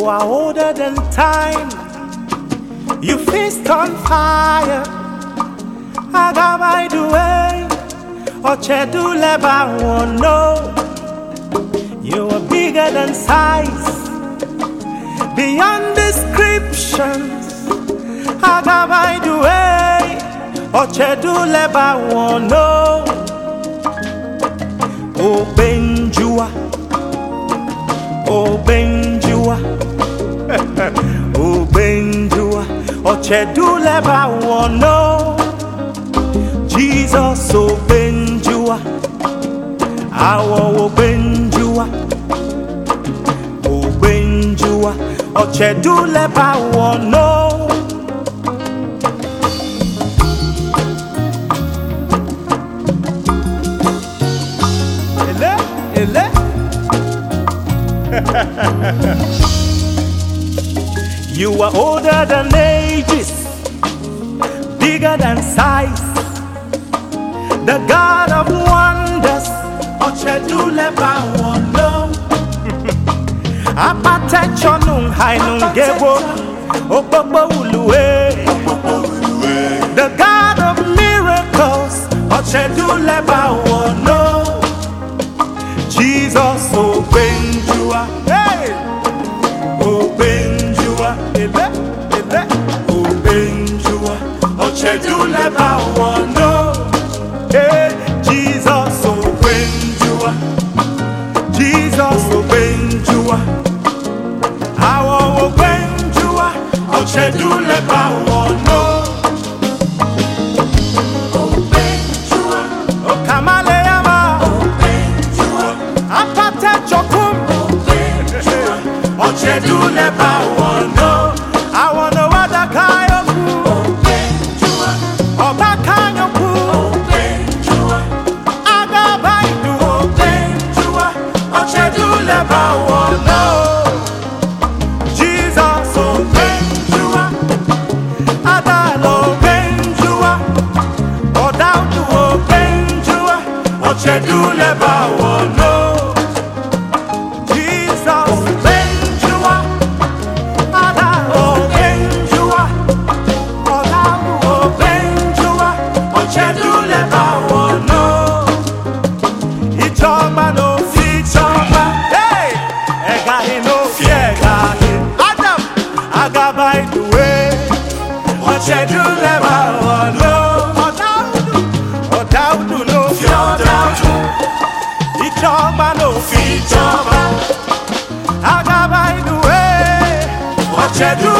are older than time. You feast on fire. Agaba the way. Ochedu leba wono. You are bigger than size, beyond descriptions. Agaba the way. Ochedu leba wono. O Benjua. O Benjua, O Benjua, Ochedu leba wono. Jesus O Benjua, Awo O Benjua, O Benjua, Ochedu leba wono. Ele, ele. You are older than ages, bigger than size, the God of wonders. Ochedu leba wono. Apatecho nung hai nung gebo, obobo uluwe. The God of miracles. Ochedu leba wono. Jesus O Benjua, hey, O Benjua, ele, ele, O Benjua, Ochedu leba wono. Hey, Jesus O Benjua, Jesus O Benjua, Awo O Benjua, Ochedu leba wono. O Benjua, O Kamale. Ochedu leba wono. I wanna wada kayoku. Obenjua. Oba kanyoku. Obenjua. Agaba idu. Obenjua. Ochedu leba wono. Jesus Obenjua. Adalo Obenjua. Odaudu Obenjua. Ochedu leba wono. By the way, Ochedu leba wono. Odaudu no fiodawu. Ijoba no fijoba. Agaba by the way, Ochedu